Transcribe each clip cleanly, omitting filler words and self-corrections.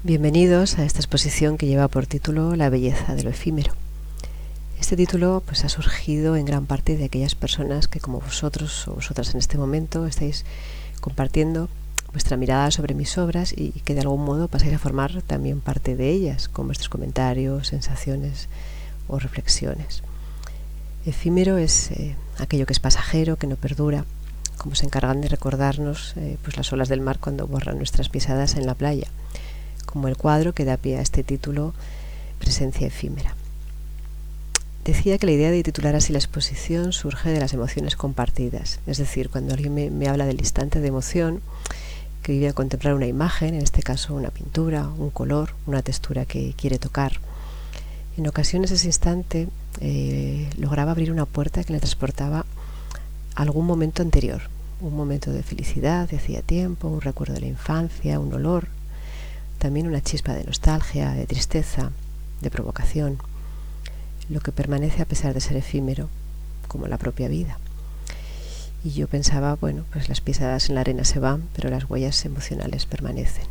Bienvenidos a esta exposición que lleva por título La belleza de lo efímero. Este título ha surgido en gran parte de aquellas personas que, como vosotros o vosotras en este momento, estáis compartiendo vuestra mirada sobre mis obras y que de algún modo pasáis a formar también parte de ellas, con vuestros comentarios, sensaciones o reflexiones. Efímero es aquello que es pasajero, que no perdura, como se encargan de recordarnos las olas del mar cuando borran nuestras pisadas en la playa, como el cuadro que da pie a este título, Presencia efímera. Decía que la idea de titular así la exposición surge de las emociones compartidas, es decir, cuando alguien me habla del instante de emoción que vive a contemplar una imagen, en este caso una pintura, un color, una textura que quiere tocar. En ocasiones ese instante lograba abrir una puerta que le transportaba a algún momento anterior, un momento de felicidad de hacía tiempo, un recuerdo de la infancia, un olor, también una chispa de nostalgia, de tristeza, de provocación, lo que permanece a pesar de ser efímero, como la propia vida. Y yo pensaba, las pisadas en la arena se van, pero las huellas emocionales permanecen.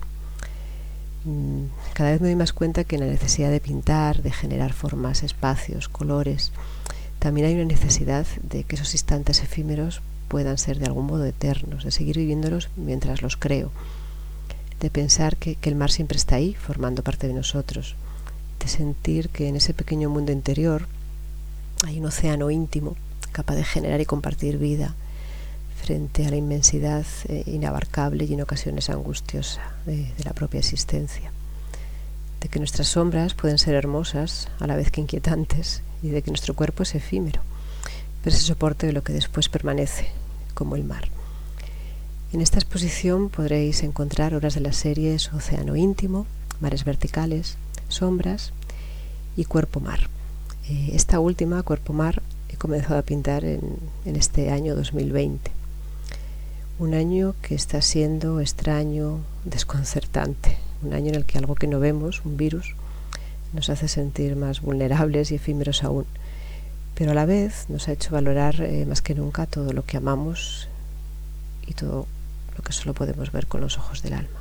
Cada vez me doy más cuenta que en la necesidad de pintar, de generar formas, espacios, colores, también hay una necesidad de que esos instantes efímeros puedan ser de algún modo eternos, de seguir viviéndolos mientras los creo, de pensar que el mar siempre está ahí, formando parte de nosotros, de sentir que en ese pequeño mundo interior hay un océano íntimo capaz de generar y compartir vida frente a la inmensidad inabarcable y en ocasiones angustiosa de la propia existencia, de que nuestras sombras pueden ser hermosas a la vez que inquietantes y de que nuestro cuerpo es efímero, pero es el soporte de lo que después permanece, como el mar. En esta exposición podréis encontrar obras de las series Océano íntimo, Mares verticales, Sombras y Cuerpo-mar. Esta última, Cuerpo-mar, he comenzado a pintar en este año 2020. Un año que está siendo extraño, desconcertante. Un año en el que algo que no vemos, un virus, nos hace sentir más vulnerables y efímeros aún. Pero a la vez nos ha hecho valorar más que nunca todo lo que amamos y todo lo que solo podemos ver con los ojos del alma.